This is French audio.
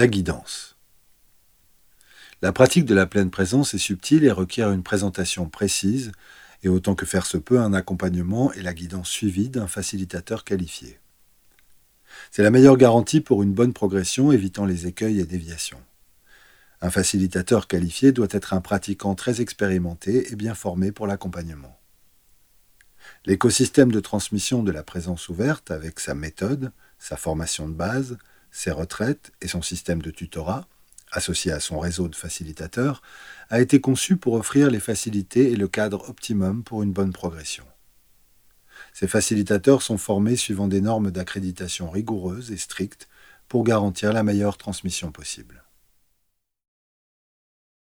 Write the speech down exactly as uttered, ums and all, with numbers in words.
La guidance. La pratique de la pleine présence est subtile et requiert une présentation précise et autant que faire se peut un accompagnement et la guidance suivie d'un facilitateur qualifié. C'est la meilleure garantie pour une bonne progression évitant les écueils et déviations. Un facilitateur qualifié doit être un pratiquant très expérimenté et bien formé pour l'accompagnement. L'écosystème de transmission de la présence ouverte avec sa méthode, sa formation de base, ses retraites et son système de tutorat, associé à son réseau de facilitateurs, a été conçu pour offrir les facilités et le cadre optimum pour une bonne progression. Ces facilitateurs sont formés suivant des normes d'accréditation rigoureuses et strictes pour garantir la meilleure transmission possible.